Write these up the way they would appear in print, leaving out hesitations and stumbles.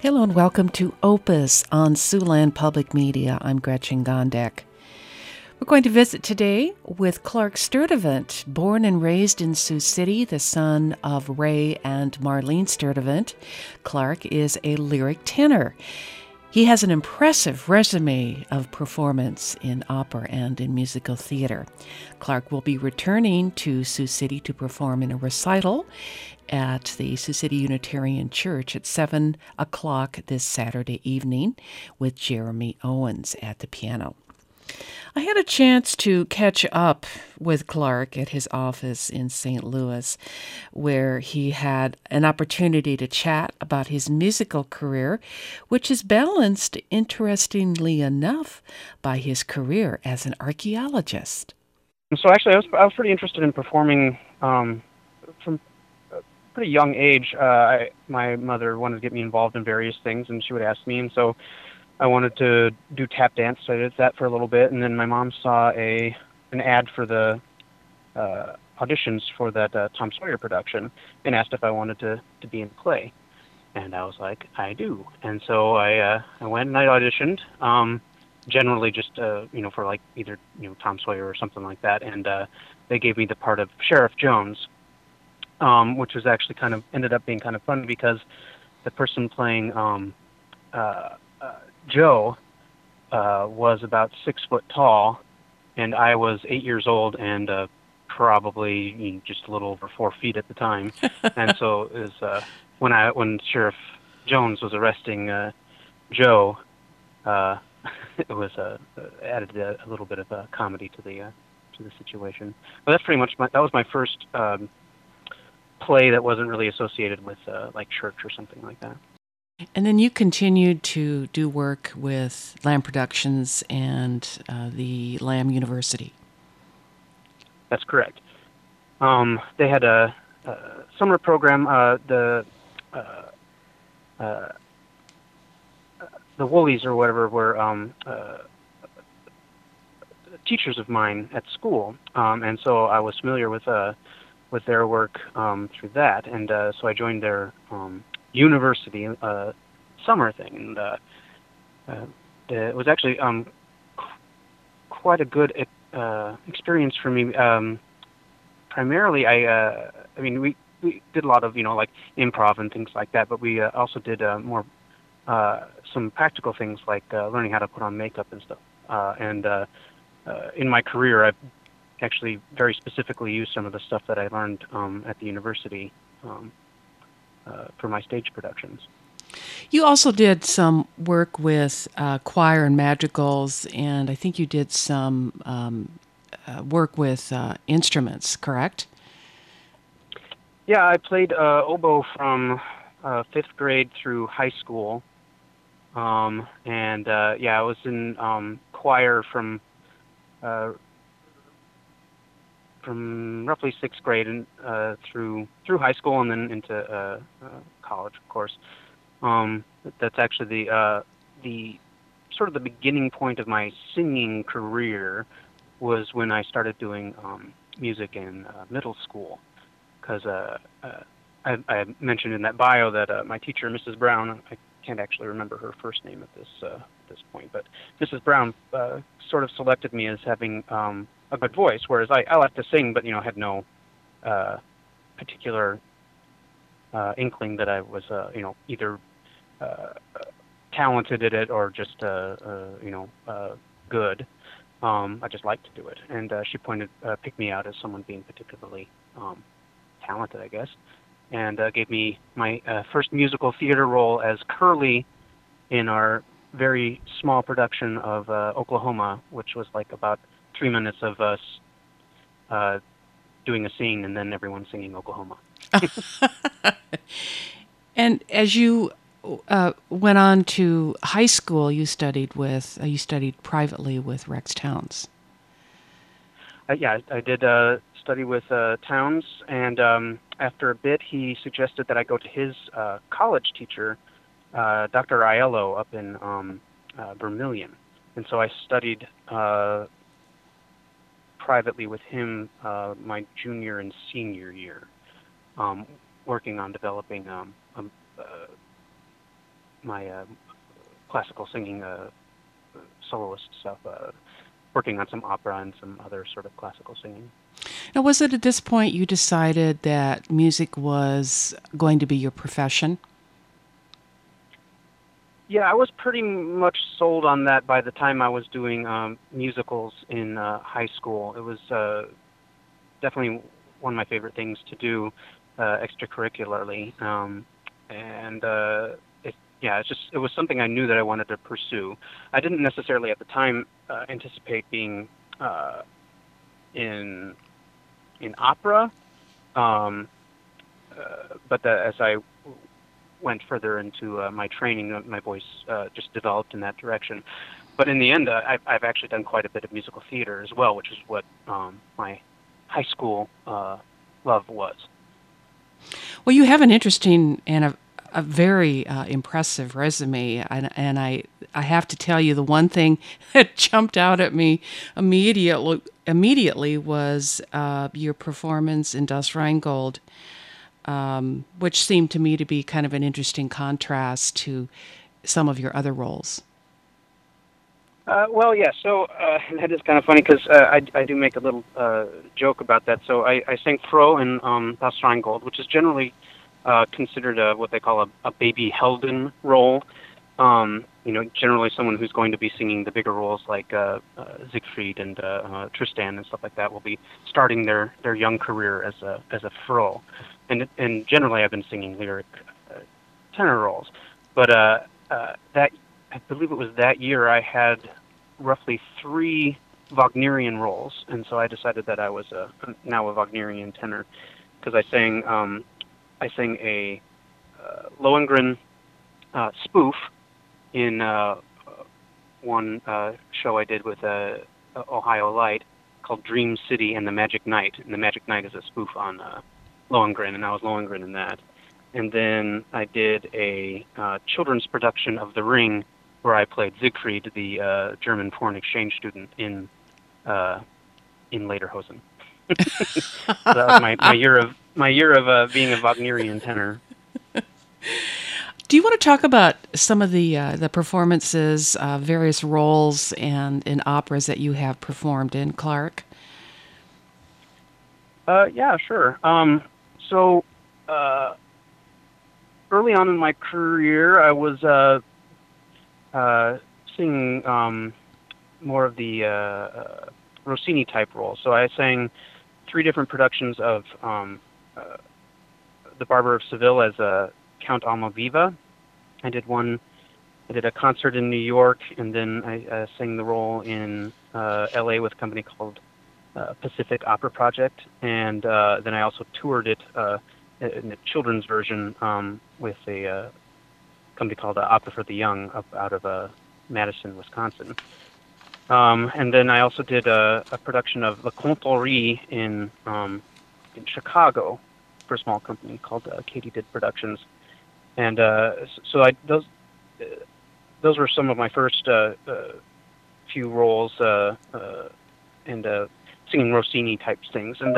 Hello and welcome to Opus on Siouxland Public Media. I'm Gretchen Gondek. We're going to visit today with Clark Sturtevant, born and raised in Sioux City, the son of Ray and Marlene Sturtevant. Clark is a lyric tenor. He has an impressive resume of performance in opera and in musical theater. Clark will be returning to Sioux City to perform in a recital at the Sioux City Unitarian Church at 7 o'clock this Saturday evening with Jeremy Owens at the piano. I had a chance to catch up with Clark at his office in St. Louis, where he had an opportunity to chat about his musical career, which is balanced, interestingly enough, by his career as an archaeologist. So actually, I was pretty interested in performing from a pretty young age. My mother wanted to get me involved in various things, and she would ask me, and so I wanted to do tap dance, so I did that for a little bit, and then my mom saw an ad for the auditions for that Tom Sawyer production and asked if I wanted to be in the play. And I was like, I do. And so I went and I auditioned, generally just, for like either, Tom Sawyer or something like that. And they gave me the part of Sheriff Jones, which was actually ended up being kind of fun because the person playing Joe was about 6 foot tall, and I was 8 years old and probably just a little over 4 feet at the time. And so it was when Sheriff Jones was arresting Joe, it was added a little bit of comedy to the situation. But that's pretty much that was my first play that wasn't really associated with like church or something like that. And then you continued to do work with Lamb Productions and the Lamb University. That's correct. They had a summer program. The Woolies or whatever were teachers of mine at school, and so I was familiar with their work through that, and so I joined their university summer thing, and it was actually quite a good experience for me. Primarily, we did a lot of like improv and things like that, but we also did more some practical things like learning how to put on makeup and stuff. And in my career, I've actually very specifically used some of the stuff that I learned at the university for my stage productions. You also did some work with choir and madrigals, and I think you did some work with instruments, correct? Yeah, I played oboe from 5th grade through high school, and I was in choir from roughly 6th grade and through high school, and then into college, of course. That's actually the sort of the beginning point of my singing career was when I started doing music in middle school, because I mentioned in that bio that my teacher, Mrs. Brown, I can't actually remember her first name at this point, but Mrs. Brown sort of selected me as having a good voice, whereas I like to sing, but had no particular inkling that I was either talented at it or just good. I just liked to do it, and she picked me out as someone being particularly talented, I guess, and gave me my first musical theater role as Curly in our very small production of Oklahoma, which was like about 3 minutes of us doing a scene and then everyone singing Oklahoma. And as you went on to high school, you studied privately with Rex Towns. I did study with Towns, and after a bit, he suggested that I go to his college teacher, Dr. Aiello, up in Vermilion, and so I studied privately with him my junior and senior year, working on developing my classical singing soloist stuff, working on some opera and some other sort of classical singing. Now, was it at this point you decided that music was going to be your profession? Yeah, I was pretty much sold on that by the time I was doing musicals in high school. It was definitely one of my favorite things to do extracurricularly, and it was something I knew that I wanted to pursue. I didn't necessarily at the time anticipate being in opera, um, as I went further into my training, my voice just developed in that direction. But in the end, I've actually done quite a bit of musical theater as well, which is what my high school love was. Well, you have an interesting and a very impressive resume, and I have to tell you, the one thing that jumped out at me immediately was your performance in Das Rheingold, which seemed to me to be kind of an interesting contrast to some of your other roles. Well, yeah, so that is kind of funny because I do make a little joke about that. So I sang Frau in Das Rheingold, which is generally considered what they call a baby Helden role. Generally someone who's going to be singing the bigger roles like Siegfried and Tristan and stuff like that will be starting their young career as a Frau. And generally I've been singing lyric tenor roles. But that I believe it was that year I had roughly 3 Wagnerian roles, and so I decided that I was now a Wagnerian tenor because I sang a Lohengrin spoof in one show I did with Ohio Light called Dream City and the Magic Knight, and the Magic Knight is a spoof on Lohengrin, and I was Lohengrin in that. And then I did a children's production of The Ring, where I played Siegfried, the German foreign exchange student in Lederhosen. So that was my year of being a Wagnerian tenor. Do you want to talk about some of the performances, various roles, and in operas that you have performed in, Clark? Yeah, sure. So early on in my career, I was singing more of the Rossini type roles. So I sang 3 different productions of The Barber of Seville as Count Almaviva. I did a concert in New York, and then I sang the role in LA with a company called Pacific Opera Project, and then I also toured it in a children's version with a company called Opera for the Young out of Madison, Wisconsin. And then I also did a production of Le Contorie in Chicago for a small company called Katie Did Productions. And so those were some of my first few roles and singing Rossini type things. And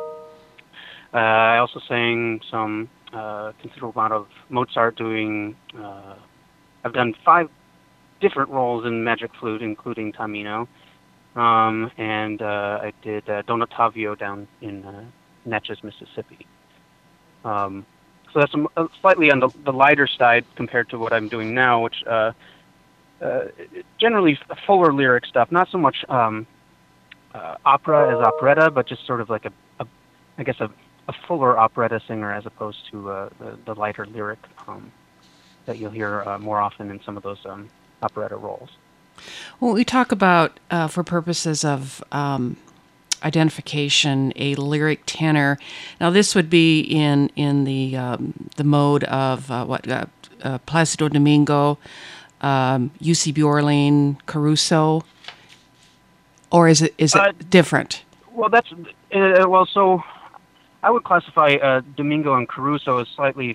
I also sang some considerable amount of Mozart. I've done 5 different roles in Magic Flute, including Tamino, and I did Don Ottavio down in Natchez, Mississippi. So that's slightly on the lighter side compared to what I'm doing now, which generally fuller lyric stuff, not so much opera as operetta, but just sort of like a fuller operetta singer as opposed to the lighter lyric that you'll hear more often in some of those operetta roles. Well, we talk about, for purposes of identification, a lyric tenor. Now, this would be in the mode of Placido Domingo, UC Bjorling, Caruso, or is it different? Well, so I would classify Domingo and Caruso as slightly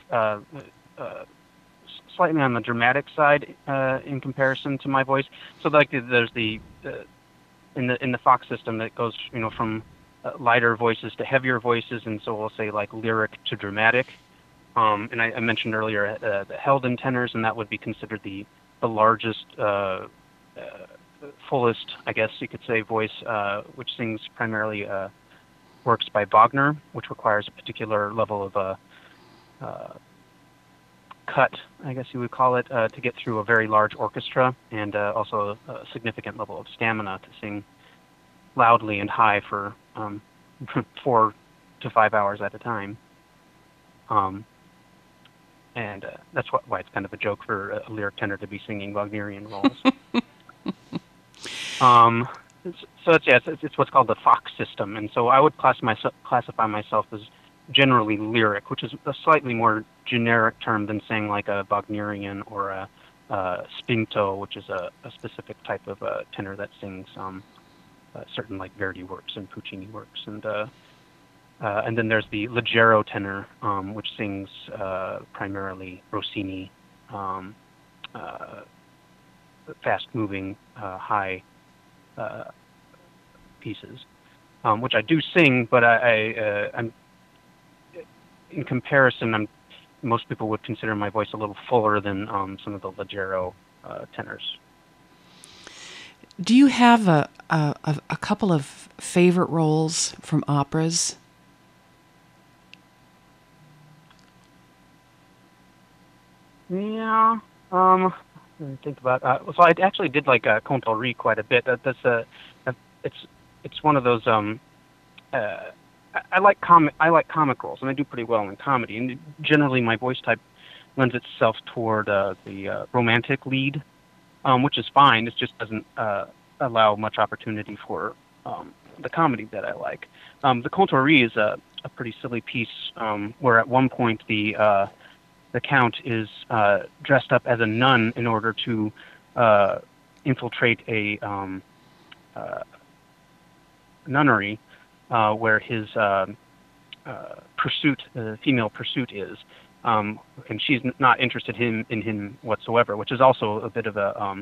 on the dramatic side in comparison to my voice. So like there's in the Fox system that goes from lighter voices to heavier voices, and so we'll say like lyric to dramatic. And I mentioned earlier the Helden tenors, and that would be considered the largest, fullest, I guess you could say, voice, which sings primarily works by Wagner, which requires a particular level of cut, I guess you would call it, to get through a very large orchestra, and also a significant level of stamina to sing loudly and high for 4 to 5 hours at a time. And that's why it's kind of a joke for a lyric tenor to be singing Wagnerian roles. So it's what's called the Fox system, and so I would classify myself as generally lyric, which is a slightly more generic term than saying like a Wagnerian or a spinto, which is a specific type of tenor that sings certain like Verdi works and Puccini works, and then there's the leggero tenor, which sings primarily Rossini, fast-moving, high pieces, which I do sing, but I'm in comparison, most people would consider my voice a little fuller than some of the leggero tenors. Do you have a couple of favorite roles from operas? Yeah. Let me think about. So I actually did like Comte Henri quite a bit. It's one of those. I like comic roles, and I do pretty well in comedy. And generally, my voice type lends itself toward the romantic lead, which is fine. It just doesn't allow much opportunity for the comedy that I like. The Comte Henri is a pretty silly piece where at one point the Count is dressed up as a nun in order to infiltrate a nunnery where his female pursuit is, and she's not interested in him whatsoever, which is also a bit of a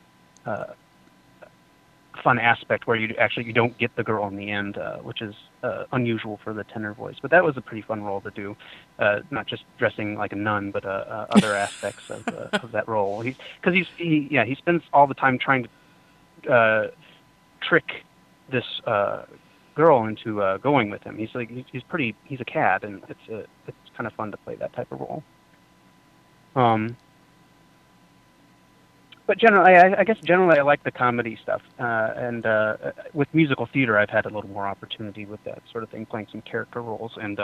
fun aspect where you don't get the girl in the end, which is unusual for the tenor voice. But that was a pretty fun role to do, not just dressing like a nun, but other aspects of that role. He spends all the time trying to trick this girl into going with him. He's a cad, and it's kind of fun to play that type of role. But generally, I guess generally I like the comedy stuff, and with musical theater, I've had a little more opportunity with that sort of thing, playing some character roles, and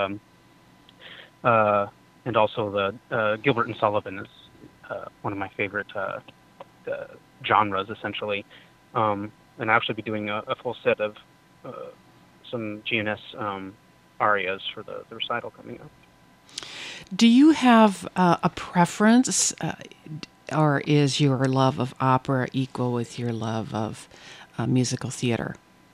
also the Gilbert and Sullivan is one of my favorite genres, essentially, and I'll actually be doing a full set of some GNS arias for the recital coming up. Do you have a preference? Or is your love of opera equal with your love of musical theater?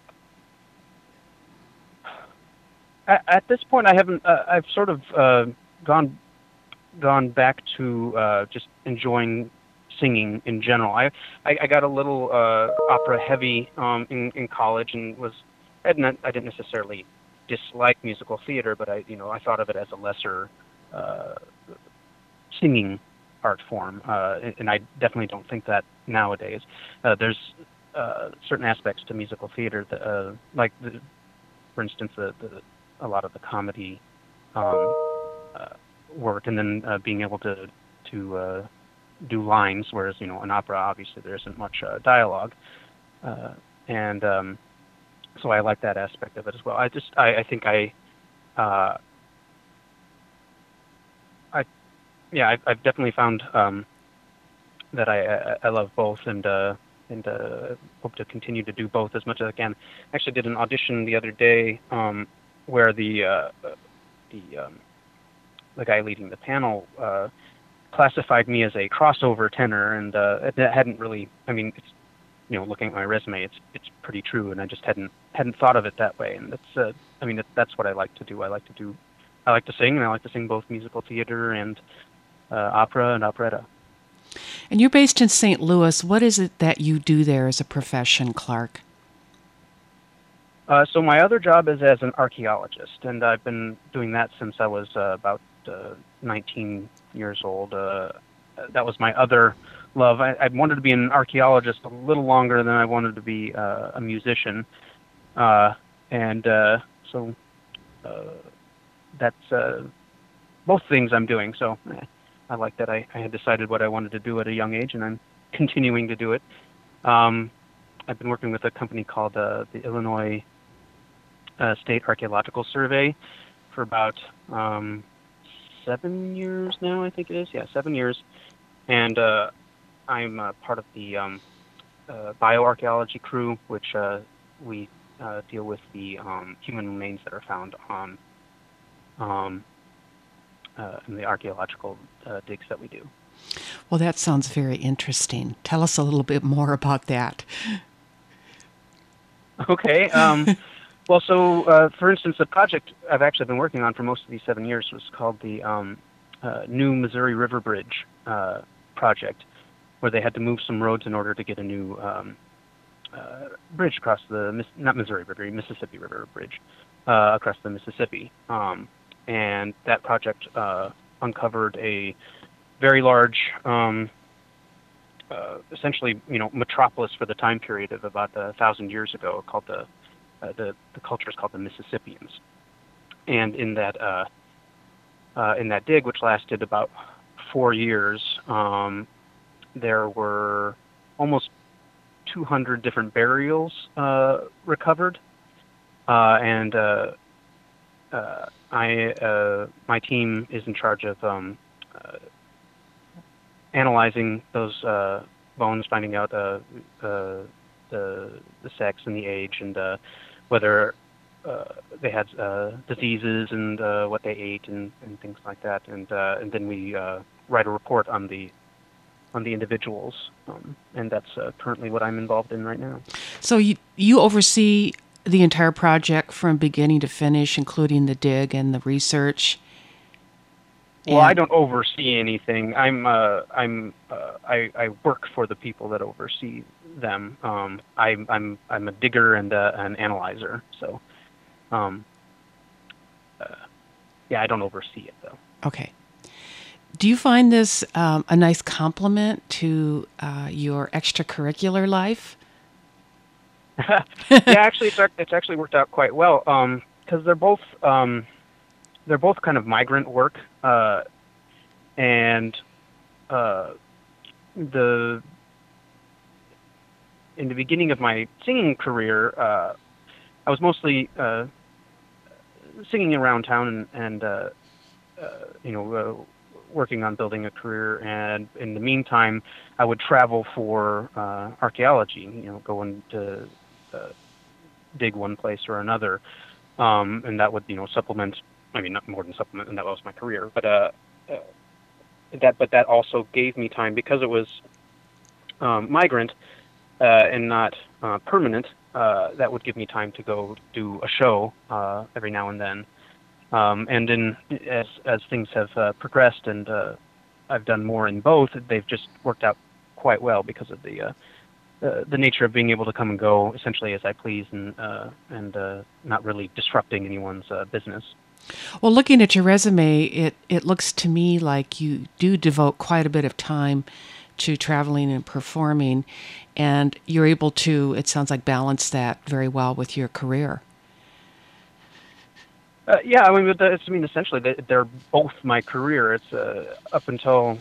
At this point, I haven't. I've sort of gone back to just enjoying singing in general. I got a little opera heavy in college, and I didn't necessarily dislike musical theater, but I thought of it as a lesser singing art form, and I definitely don't think that nowadays. There's certain aspects to musical theater that, like for instance, a lot of the comedy work, and then being able to do lines, whereas an opera obviously there isn't much dialogue, and so I like that aspect of it as well. I think I've definitely found that I love both, and hope to continue to do both as much as I can. I actually did an audition the other day where the guy leading the panel classified me as a crossover tenor, and it hadn't really. I mean, it's looking at my resume, it's pretty true, and I just hadn't thought of it that way. And that's what I like to do. I like to sing, and I like to sing both musical theater and opera and operetta. And you're based in St. Louis. What is it that you do there as a profession, Clark? So my other job is as an archaeologist, and I've been doing that since I was about 19 years old. That was my other love. I wanted to be an archaeologist a little longer than I wanted to be a musician, and so that's both things I'm doing. So I like that I had decided what I wanted to do at a young age, and I'm continuing to do it. I've been working with a company called the Illinois State Archaeological Survey for about 7 years now, I think it is. Yeah, 7 years. And I'm part of the bioarchaeology crew, which we deal with the human remains that are found on in the archaeological digs that we do. Well, that sounds very interesting. Tell us a little bit more about that. Okay. Well, so for instance, the project I've actually been working on for most of these 7 years was called the New Missouri River Bridge project, where they had to move some roads in order to get a new bridge across the Mississippi River Bridge across the Mississippi. And that project uncovered a very large, essentially, metropolis for the time period of about 1,000 years ago, called the culture is called the Mississippians. And in that dig, which lasted about 4 years, there were almost 200 different burials recovered, and my team is in charge of analyzing those bones, finding out the sex and the age, and whether they had diseases and what they ate and things like that, and then we write a report on the individuals, and that's currently what I'm involved in right now. So you oversee the entire project from beginning to finish, including the dig and the research. Well, I don't oversee anything. I work for the people that oversee them. I'm a digger and an analyzer. So, yeah, I don't oversee it though. Okay. Do you find this a nice complement to your extracurricular life? Yeah, actually, it's actually worked out quite well because they're both kind of migrant work, and in the beginning of my singing career, I was mostly singing around town and working on building a career, and in the meantime, I would travel for archaeology, going to dig one place or another, and that would, supplement. I mean, not more than supplement, and that was my career. But that also gave me time because it was migrant and not permanent. That would give me time to go do a show every now and then. And then as things have progressed and I've done more in both, they've just worked out quite well because of the nature of being able to come and go essentially as I please and not really disrupting anyone's business. Well, looking at your resume, it looks to me like you do devote quite a bit of time to traveling and performing, and you're able to, it sounds like, balance that very well with your career. Yeah, I mean, essentially, they're both my career. It's up until,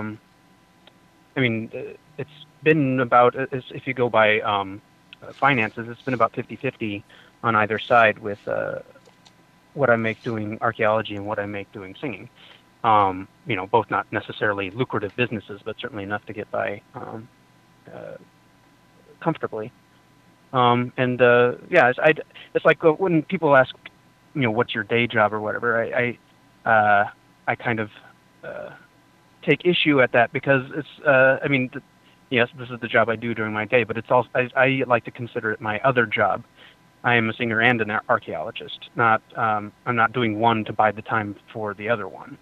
it's been about, if you go by finances, it's been about 50-50 on either side with what I make doing archaeology and what I make doing singing. Both not necessarily lucrative businesses, but certainly enough to get by comfortably. It's like when people ask, what's your day job or whatever, I kind of take issue at that because it's, yes, this is the job I do during my day, but it's also, I like to consider it my other job. I am a singer and an archaeologist. I'm not doing one to buy the time for the other one.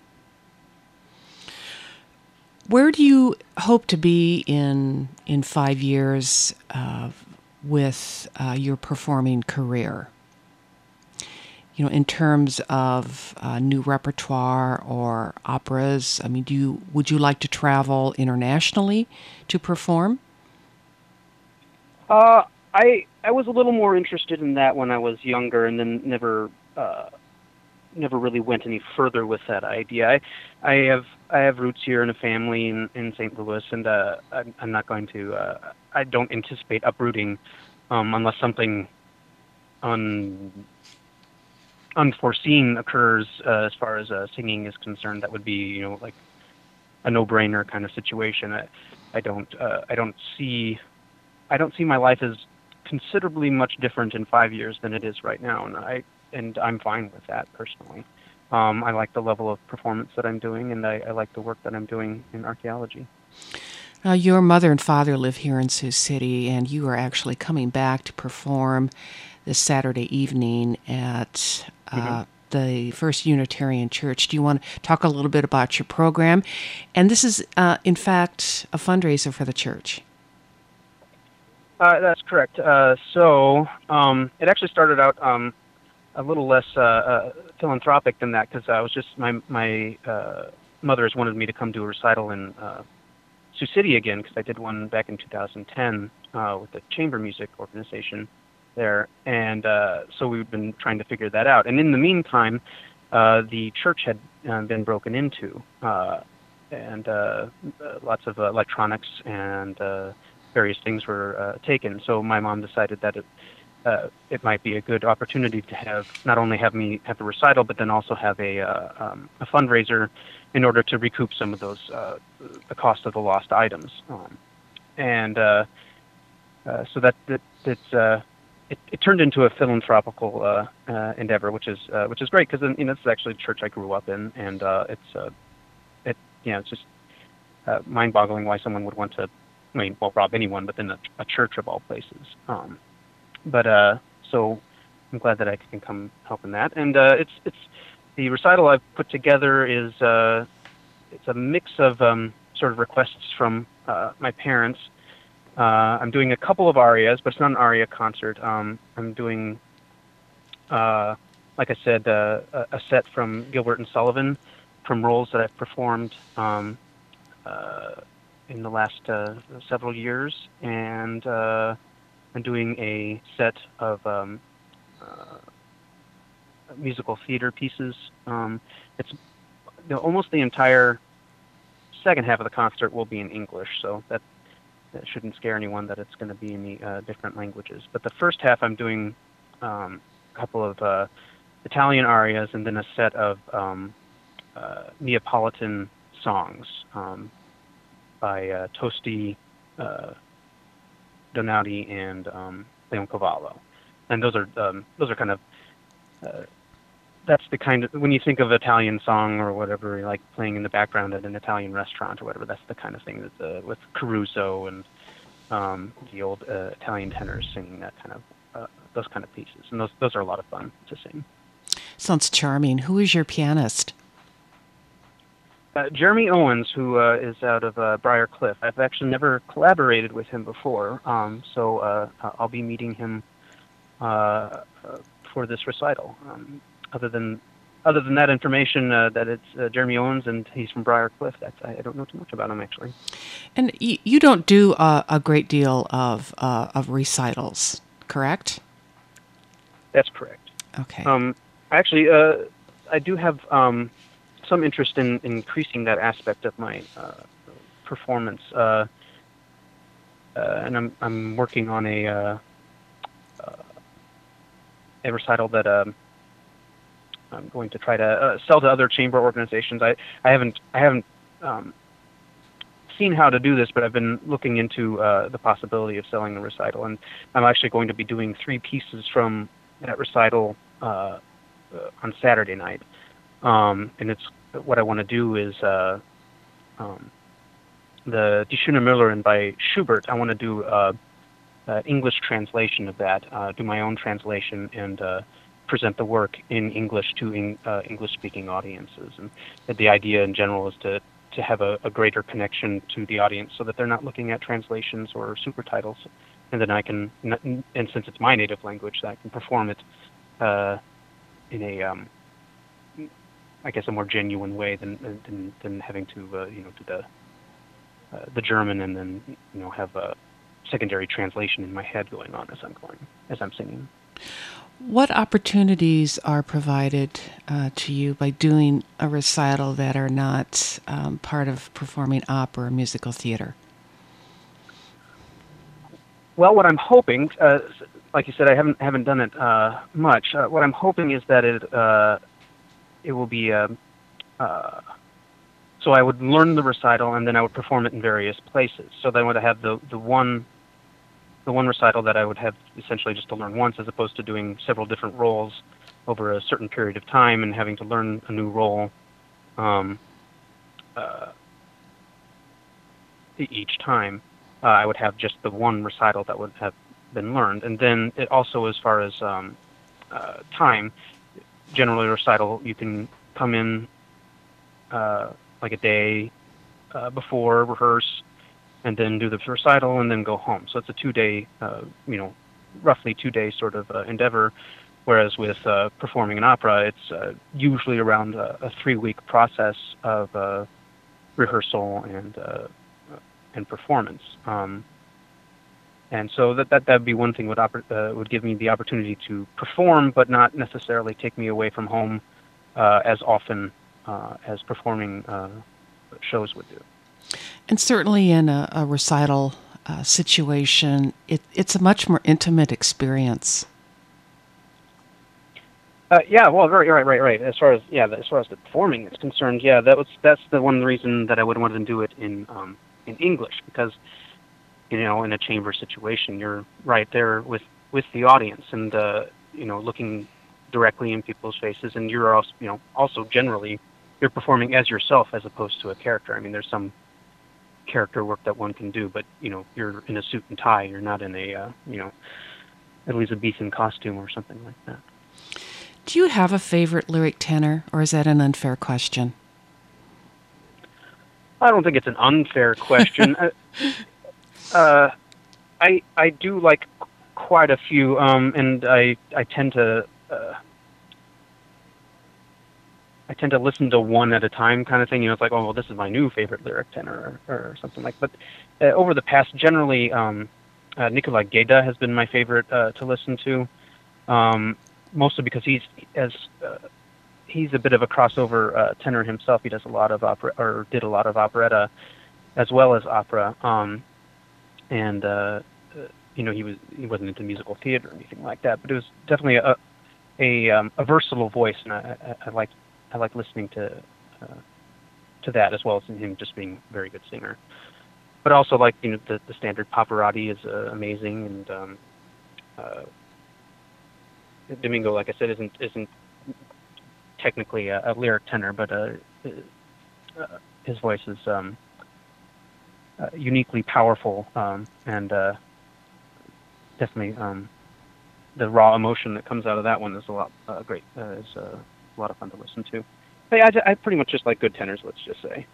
Where do you hope to be in 5 years with your performing career? in terms of new repertoire or operas? I mean, would you like to travel internationally to perform? I was a little more interested in that when I was younger, and then never really went any further with that idea. I have roots here in a family in St. Louis, and I'm not going to. I don't anticipate uprooting unless something un, unforeseen occurs as far as singing is concerned. That would be like a no-brainer kind of situation. I don't see my life as considerably much different in 5 years than it is right now, and I'm fine with that personally. I like the level of performance that I'm doing, and I like the work that I'm doing in archaeology. Your mother and father live here in Sioux City, and you are actually coming back to perform this Saturday evening at the First Unitarian Church. Do you want to talk a little bit about your program? And this is, in fact, a fundraiser for the church. That's correct. So it actually started out a little less philanthropic than that, because I was just my mother has wanted me to come do a recital in Sioux City again, because I did one back in 2010 with the chamber music organization there, and so we've been trying to figure that out. And in the meantime, the church had been broken into, and lots of electronics and various things were taken. So my mom decided that it might be a good opportunity to have not only have me have the recital, but then also have a fundraiser in order to recoup some of those the cost of the lost items. And so it turned into a philanthropical endeavor, which is great, because it's actually the church I grew up in, and it's just mind-boggling why someone would want to. I mean, well, rob anyone, but then a church of all places. So I'm glad that I can come help in that. And it's the recital I've put together is it's a mix of sort of requests from my parents. I'm doing a couple of arias, but it's not an aria concert. I'm doing, like I said, a set from Gilbert and Sullivan, from roles that I've performed in the last several years, and I'm doing a set of musical theater pieces. It's almost the entire second half of the concert will be in English, so that shouldn't scare anyone that it's going to be in the different languages. But the first half I'm doing a couple of Italian arias, and then a set of Neapolitan songs by Tosti, Donati, and Leoncavallo, and those are kind of that's the kind of, when you think of Italian song or whatever, like playing in the background at an Italian restaurant or whatever, that's the kind of thing that with Caruso and the old Italian tenors singing that kind of those kind of pieces, and those are a lot of fun to sing. Sounds charming. Who is your pianist? Jeremy Owens, who is out of Briar Cliff. I've actually never collaborated with him before, so I'll be meeting him for this recital. Other than that information, that it's Jeremy Owens and he's from Briar Cliff, I don't know too much about him, actually. And you don't do a great deal of recitals, correct? That's correct. Okay. Actually, I do have some interest in increasing that aspect of my performance, and I'm working on a recital that I'm going to try to sell to other chamber organizations. I haven't seen how to do this, but I've been looking into the possibility of selling a recital, and I'm actually going to be doing 3 pieces from that recital on Saturday night. And it's what I want to do is the Die Schöne Müllerin by Schubert. I want to do English translation of that, do my own translation, and present the work in English to English-speaking audiences. And the idea in general is to have a greater connection to the audience, so that they're not looking at translations or super titles, and then I can, and since it's my native language, that I can perform it in a I guess a more genuine way than having to do the German and then have a secondary translation in my head going on as I'm singing. What opportunities are provided to you by doing a recital that are not part of performing opera or musical theater? Well, what I'm hoping, like you said, I haven't done it much. What I'm hoping is that it will be so I would learn the recital and then I would perform it in various places. So then I would have the one recital that I would have essentially just to learn once, as opposed to doing several different roles over a certain period of time and having to learn a new role um, uh, each time. I would have just the one recital that would have been learned, and then it also, as far as time, generally a recital you can come in like a day before, rehearse, and then do the recital, and then go home. So it's a 2-day, roughly 2-day sort of endeavor. Whereas with performing an opera, it's usually around a 3-week process of rehearsal and performance. And so that'd be one thing would give me the opportunity to perform, but not necessarily take me away from home as often as performing shows would do. And certainly in a recital situation, it's a much more intimate experience. Yeah, well, right. As far as the performing is concerned, yeah, that's the one reason that I would want to do it in English, because in a chamber situation, you're right there with the audience, and looking directly in people's faces, and you're also generally you're performing as yourself as opposed to a character. I mean, there's some character work that one can do, but you're in a suit and tie. You're not in a Elizabethan costume or something like that. Do you have a favorite lyric tenor, or is that an unfair question? I don't think it's an unfair question. I do like quite a few, and I tend to listen to one at a time, kind of thing. It's like, oh well, this is my new favorite lyric tenor, or something like. But over the past, generally, Nikolai Geda has been my favorite to listen to. Mostly because he's a bit of a crossover tenor himself. He does a lot of opera, or did a lot of operetta as well as opera, and he wasn't into musical theater or anything like that. But it was definitely a versatile voice, and I like listening to that, as well as him just being a very good singer. But also, like the standard Pavarotti is amazing, and Domingo, like I said, isn't technically a lyric tenor, but his voice is uniquely powerful, and definitely the raw emotion that comes out of that one is a lot great. Is a lot of fun to listen to. But I pretty much just like good tenors. Let's just say.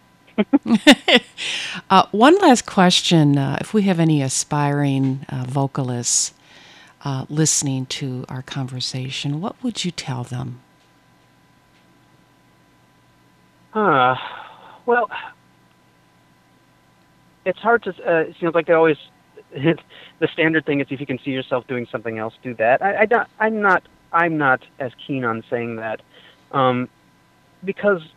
One last question: if we have any aspiring vocalists listening to our conversation, what would you tell them? Well, it's hard to. It seems like they always. The standard thing is, if you can see yourself doing something else, do that. I'm not as keen on saying that, because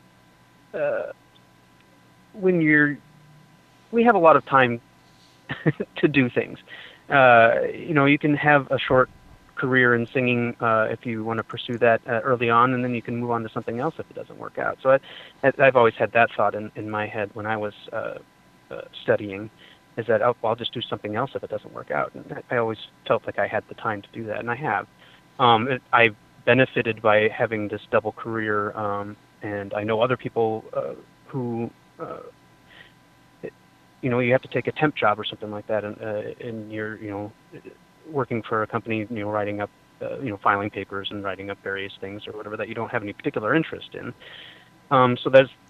we have a lot of time to do things. You can have a short career in singing if you want to pursue that early on, and then you can move on to something else if it doesn't work out. So I've always had that thought in my head when I was studying, is that I'll just do something else if it doesn't work out. And I always felt like I had the time to do that, and I have. I've benefited by having this double career, and I know other people who you have to take a temp job or something like that, and you're, working for a company, writing up, filing papers and writing up various things or whatever that you don't have any particular interest in. So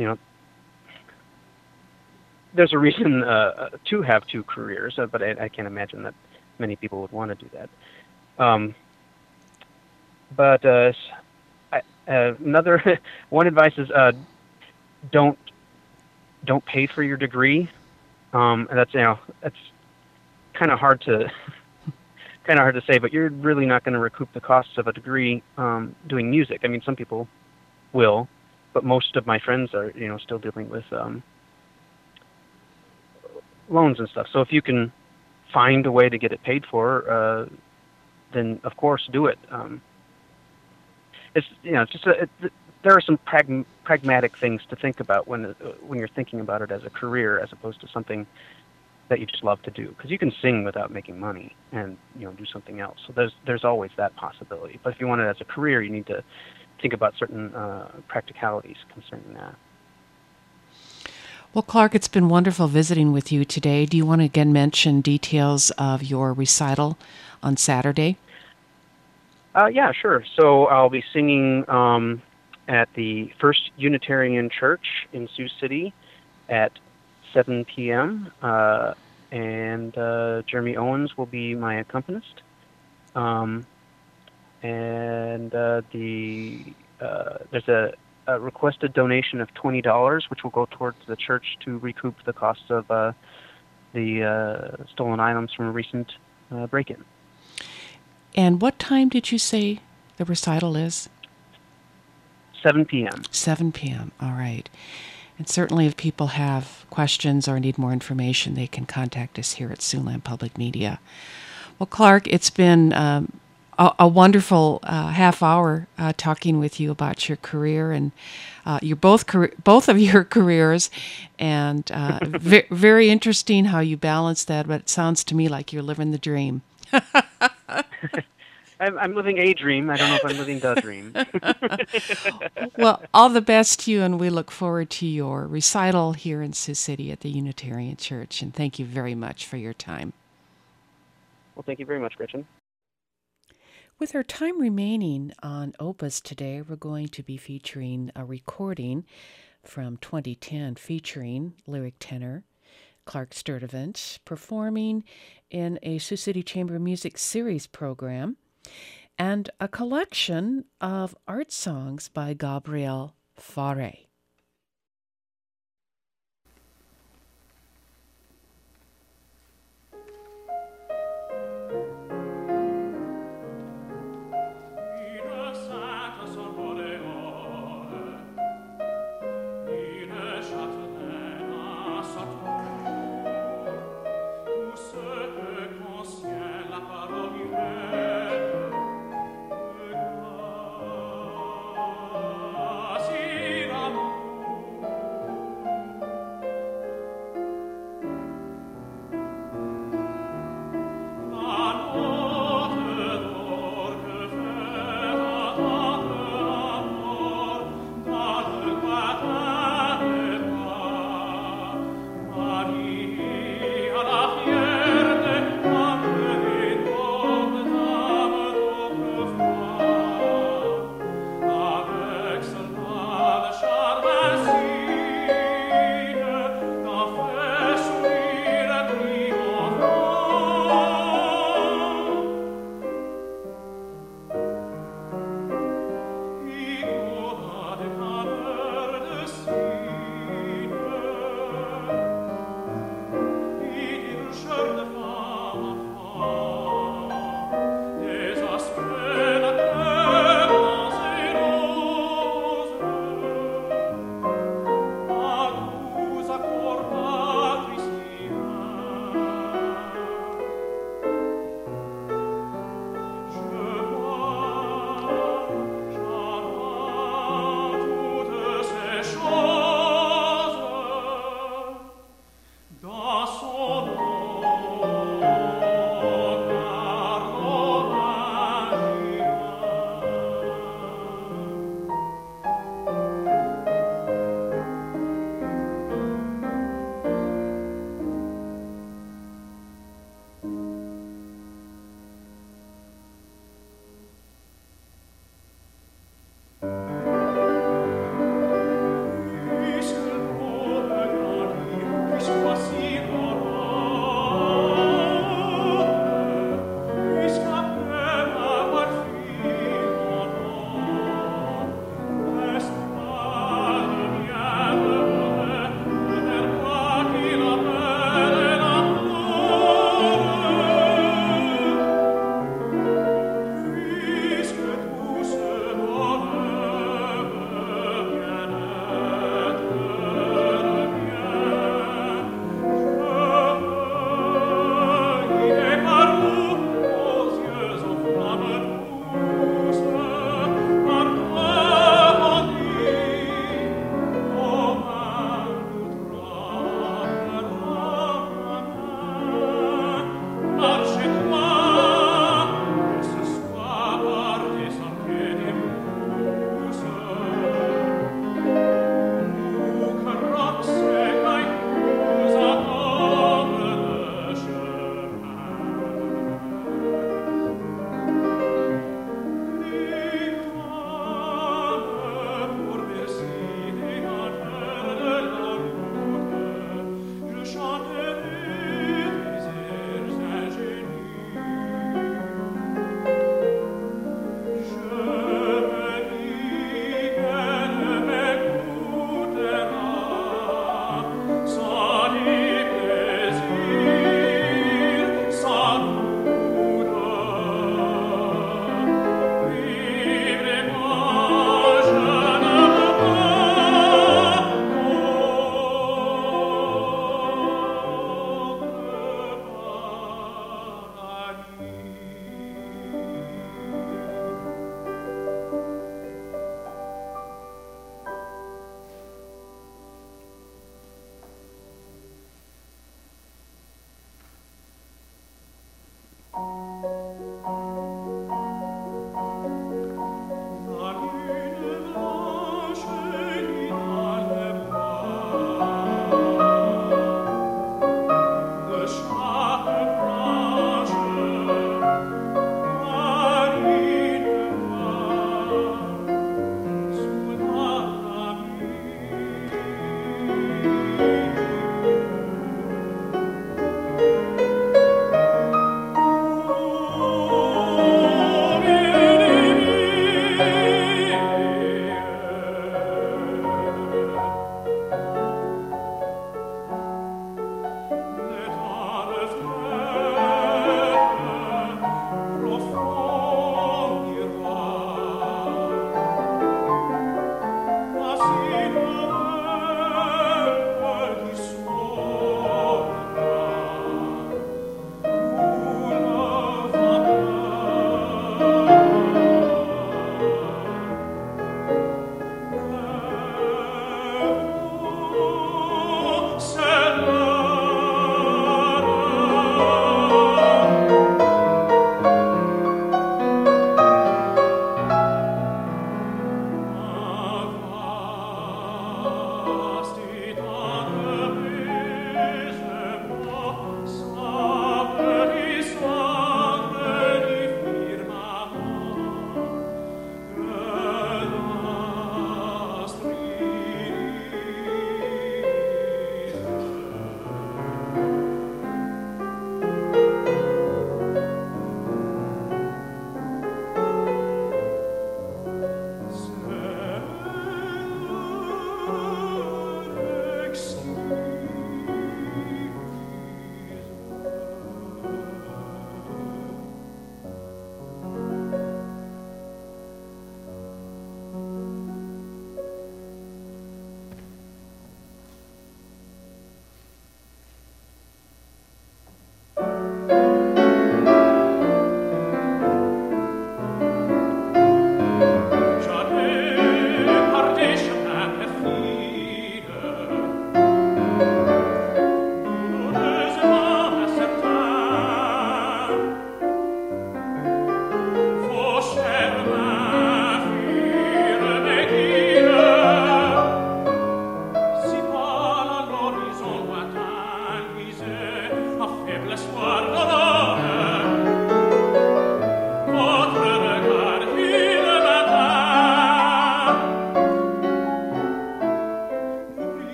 there's a reason to have two careers, but I can't imagine that many people would want to do that. But Another one advice is don't don't pay for your degree. And that's kind of hard to kind of hard to say, but you're really not going to recoup the costs of a degree doing music. I mean, some people will, but most of my friends are still dealing with loans and stuff. So if you can find a way to get it paid for, then of course do it. It's just there are some pragmatic things to think about when you're thinking about it as a career, as opposed to something that you just love to do. Because you can sing without making money and do something else. So there's always that possibility. But if you want it as a career, you need to think about certain practicalities concerning that. Well, Clark, it's been wonderful visiting with you today. Do you want to again mention details of your recital on Saturday? Yeah, sure. So I'll be singing at the First Unitarian Church in Sioux City at 7 p.m. And Jeremy Owens will be my accompanist. And there's a requested donation of $20, which will go towards the church to recoup the costs of the stolen items from a recent break-in. And what time did you say the recital is? 7 p.m. 7 p.m. All right. And certainly if people have questions or need more information, they can contact us here at Siouxland Public Media. Well, Clark, it's been a wonderful half hour talking with you about your career and both of your careers, and very interesting how you balance that, but it sounds to me like you're living the dream. I'm living a dream. I don't know if I'm living the dream. Well, all the best to you, and we look forward to your recital here in Sioux City at the Unitarian Church. And thank you very much for your time. Well, thank you very much, Gretchen. With our time remaining on Opus today, we're going to be featuring a recording from 2010 featuring lyric tenor Clark Sturtevant performing in a Sioux City Chamber of Music series program, and a collection of art songs by Gabriel Fauré. Oh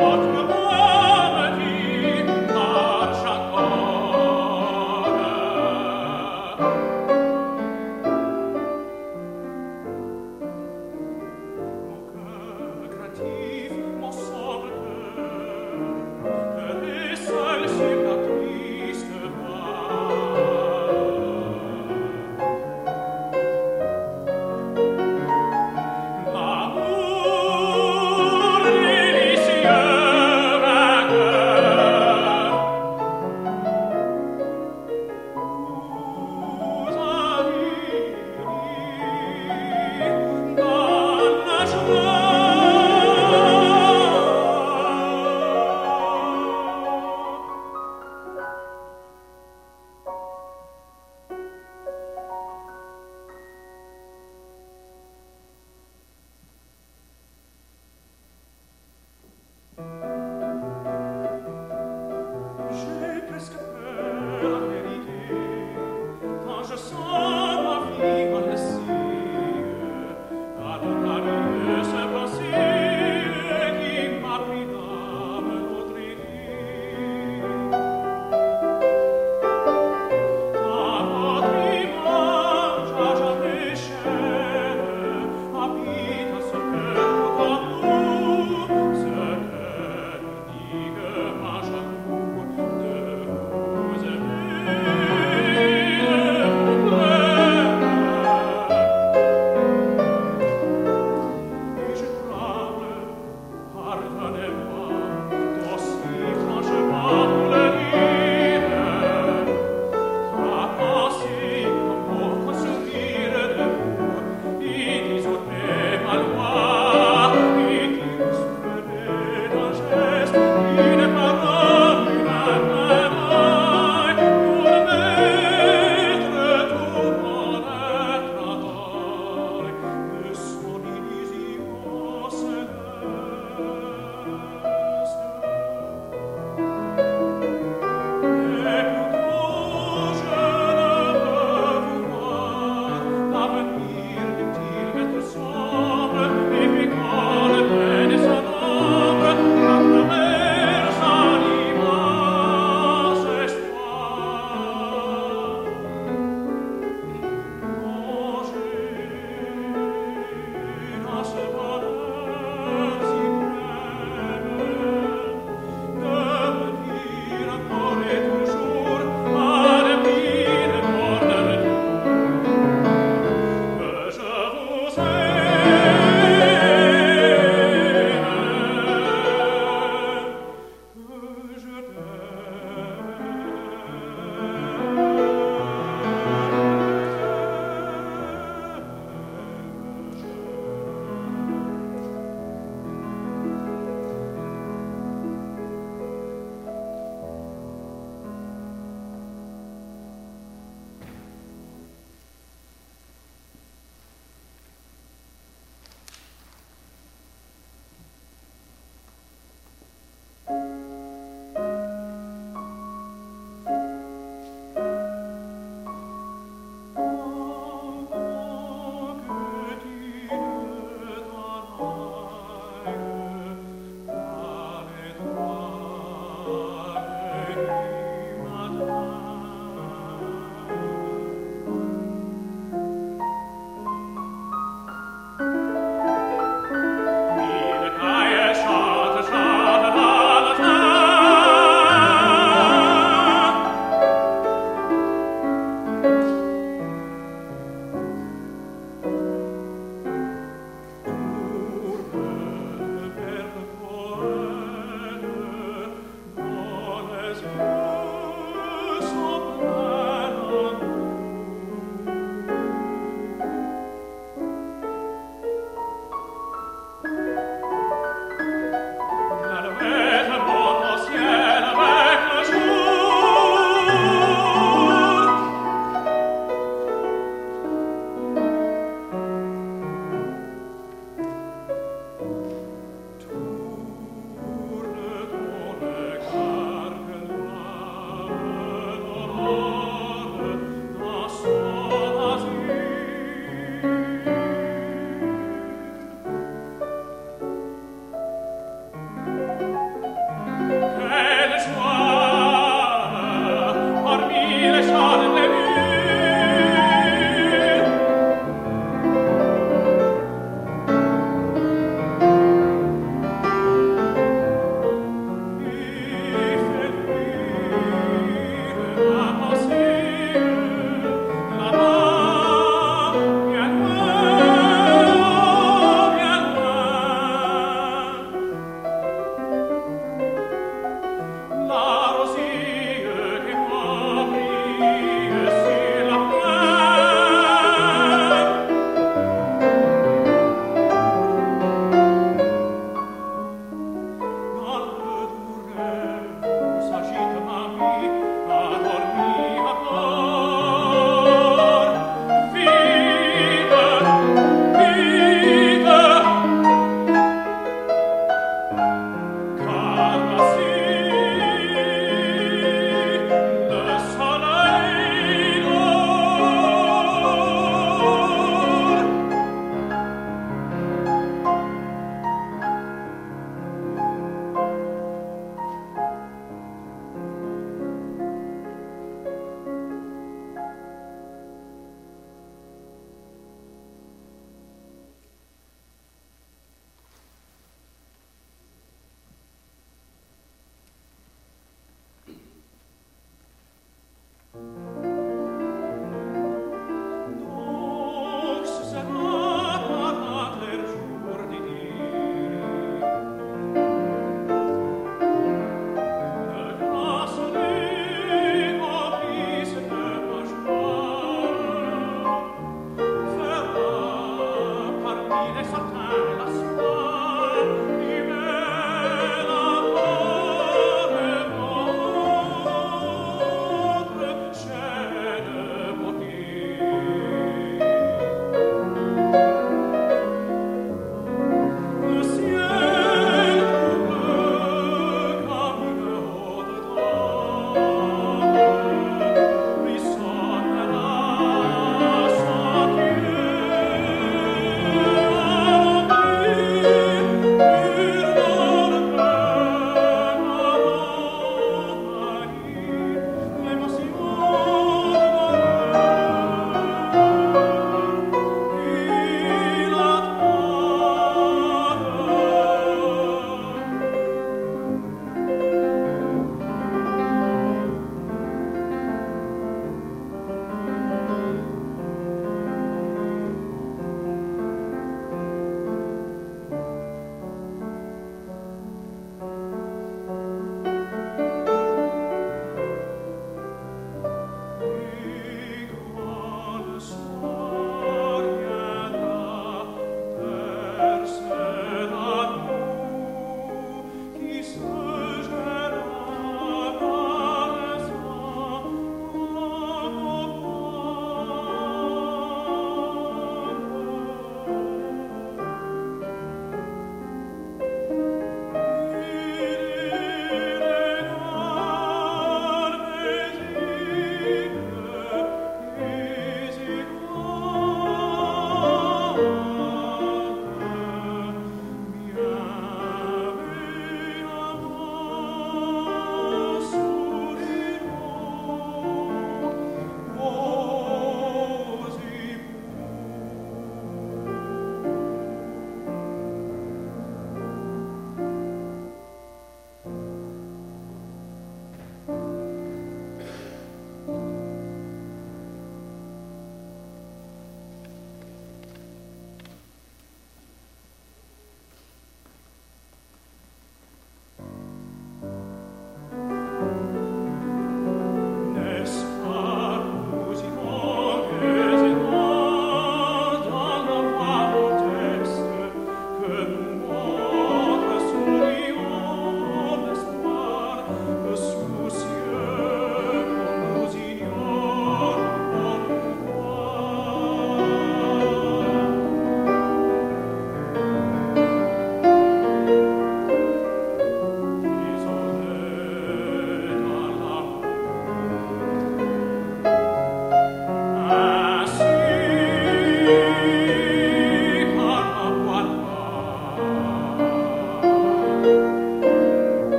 Pardonne